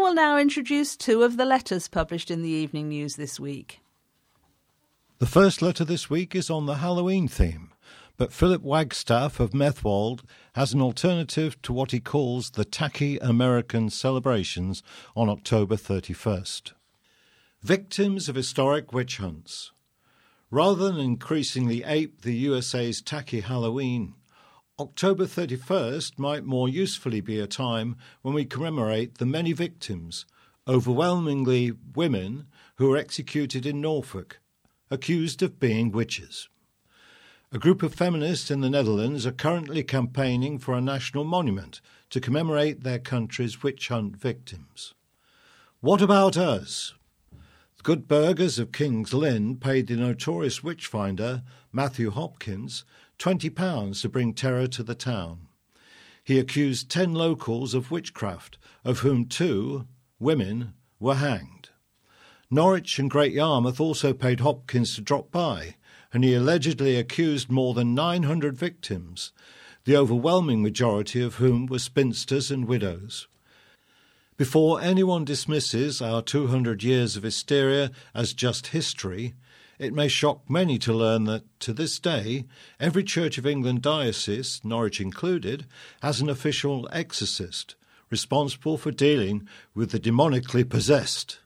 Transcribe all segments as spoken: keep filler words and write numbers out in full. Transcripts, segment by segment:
will now introduce two of the letters published in the Evening News this week. The first letter this week is on the Halloween theme, but Philip Wagstaff of Methwold has an alternative to what he calls the tacky American celebrations on October thirty-first. Victims of historic witch hunts. Rather than increasingly ape the U S A's tacky Halloween, October thirty-first might more usefully be a time when we commemorate the many victims, overwhelmingly women, who were executed in Norfolk, accused of being witches. A group of feminists in the Netherlands are currently campaigning for a national monument to commemorate their country's witch hunt victims. What about us? The good burghers of King's Lynn paid the notorious witchfinder, Matthew Hopkins, twenty pounds to bring terror to the town. He accused ten locals of witchcraft, of whom two, women, were hanged. Norwich and Great Yarmouth also paid Hopkins to drop by, and he allegedly accused more than nine hundred victims, the overwhelming majority of whom were spinsters and widows. Before anyone dismisses our two hundred years of hysteria as just history, it may shock many to learn that, to this day, every Church of England diocese, Norwich included, has an official exorcist, responsible for dealing with the demonically possessed.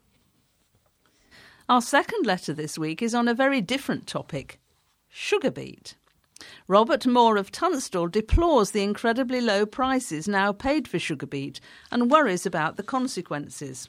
Our second letter this week is on a very different topic, sugar beet. Robert Moore of Tunstall deplores the incredibly low prices now paid for sugar beet and worries about the consequences.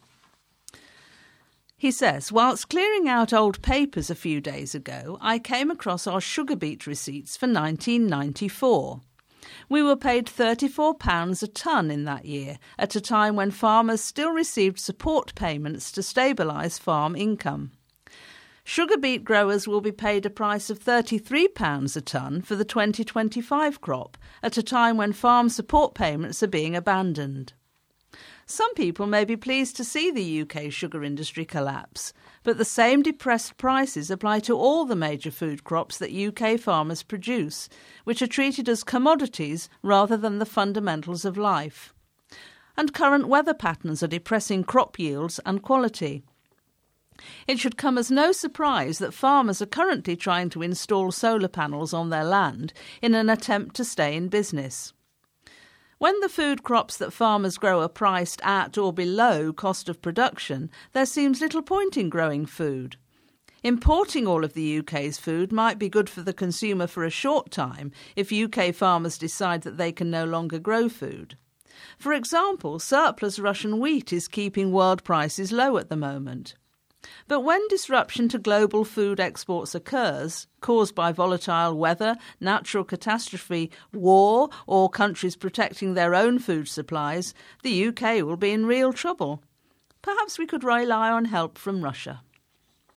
He says, whilst clearing out old papers a few days ago, I came across our sugar beet receipts for nineteen ninety-four. We were paid thirty-four pounds a tonne in that year, at a time when farmers still received support payments to stabilise farm income. Sugar beet growers will be paid a price of thirty-three pounds a tonne for the twenty twenty-five crop, at a time when farm support payments are being abandoned. Some people may be pleased to see the U K sugar industry collapse, but the same depressed prices apply to all the major food crops that U K farmers produce, which are treated as commodities rather than the fundamentals of life. And current weather patterns are depressing crop yields and quality. It should come as no surprise that farmers are currently trying to install solar panels on their land in an attempt to stay in business. When the food crops that farmers grow are priced at or below cost of production, there seems little point in growing food. Importing all of the U K's food might be good for the consumer for a short time if U K farmers decide that they can no longer grow food. For example, surplus Russian wheat is keeping world prices low at the moment. But when disruption to global food exports occurs, caused by volatile weather, natural catastrophe, war, or countries protecting their own food supplies, the U K will be in real trouble. Perhaps we could rely on help from Russia.